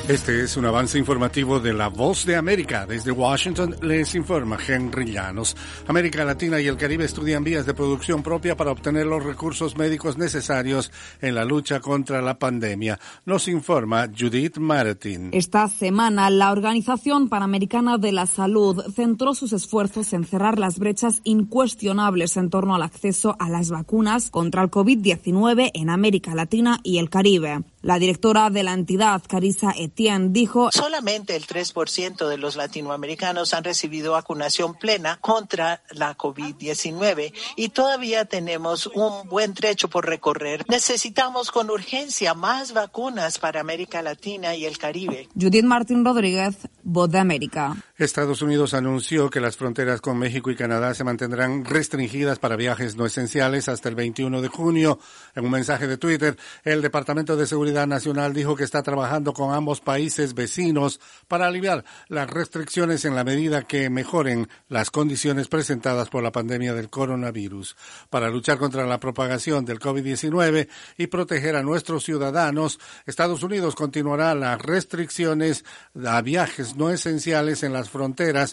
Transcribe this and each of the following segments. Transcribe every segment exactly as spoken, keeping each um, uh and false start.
Este es un avance informativo de La Voz de América. Desde Washington les informa Henry Llanos. América Latina y el Caribe estudian vías de producción propia para obtener los recursos médicos necesarios en la lucha contra la pandemia. Nos informa Judith Martin. Esta semana, la Organización Panamericana de la Salud centró sus esfuerzos en cerrar las brechas incuestionables en torno al acceso a las vacunas contra el COVID diecinueve en América Latina y el Caribe. La directora de la entidad, Carissa Etienne, dijo: solamente el tres por ciento de los latinoamericanos han recibido vacunación plena contra la COVID diecinueve y todavía tenemos un buen trecho por recorrer. Necesitamos con urgencia más vacunas para América Latina y el Caribe. Judith Martín Rodríguez, Voz de América. Estados Unidos anunció que las fronteras con México y Canadá se mantendrán restringidas para viajes no esenciales hasta el veintiuno de junio. En un mensaje de Twitter, el Departamento de Seguridad Nacional dijo que está trabajando con ambos países vecinos para aliviar las restricciones en la medida que mejoren las condiciones presentadas por la pandemia del coronavirus. Para luchar contra la propagación del COVID diecinueve y proteger a nuestros ciudadanos, Estados Unidos continuará las restricciones a viajes no esenciales en las fronteras.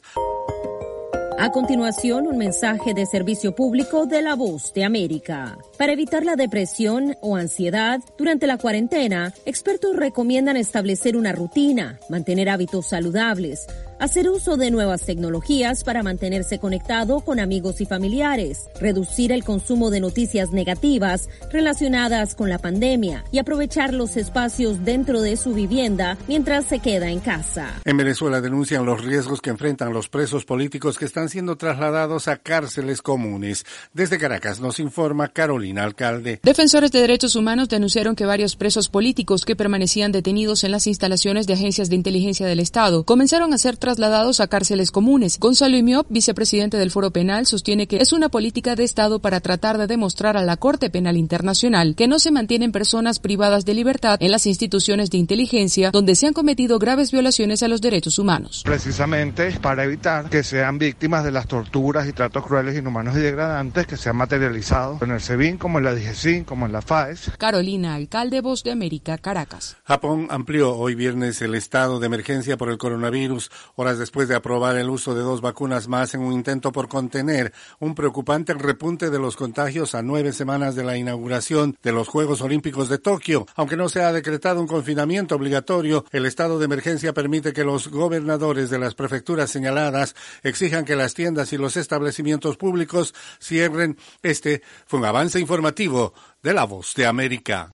A continuación, un mensaje de servicio público de La Voz de América. Para evitar la depresión o ansiedad durante la cuarentena, expertos recomiendan establecer una rutina, mantener hábitos saludables, hacer uso de nuevas tecnologías para mantenerse conectado con amigos y familiares, reducir el consumo de noticias negativas relacionadas con la pandemia y aprovechar los espacios dentro de su vivienda mientras se queda en casa. En Venezuela denuncian los riesgos que enfrentan los presos políticos que están siendo trasladados a cárceles comunes. Desde Caracas nos informa Carolina Alcalde. Defensores de derechos humanos denunciaron que varios presos políticos que permanecían detenidos en las instalaciones de agencias de inteligencia del Estado comenzaron a ser trasladados a cárceles comunes. Gonzalo Imiop, vicepresidente del Foro Penal, sostiene que es una política de Estado para tratar de demostrar a la Corte Penal Internacional que no se mantienen personas privadas de libertad en las instituciones de inteligencia donde se han cometido graves violaciones a los derechos humanos. Precisamente para evitar que sean víctimas de las torturas y tratos crueles, inhumanos y degradantes que se han materializado en el SEBIN, como en la D G C I N, como en la FAES. Carolina Alcalde, Voz de América, Caracas. Japón amplió hoy viernes el estado de emergencia por el coronavirus, horas después de aprobar el uso de dos vacunas más en un intento por contener un preocupante repunte de los contagios a nueve semanas de la inauguración de los Juegos Olímpicos de Tokio. Aunque no se ha decretado un confinamiento obligatorio, el estado de emergencia permite que los gobernadores de las prefecturas señaladas exijan que las tiendas y los establecimientos públicos cierren. Este fue un avance informativo de La Voz de América.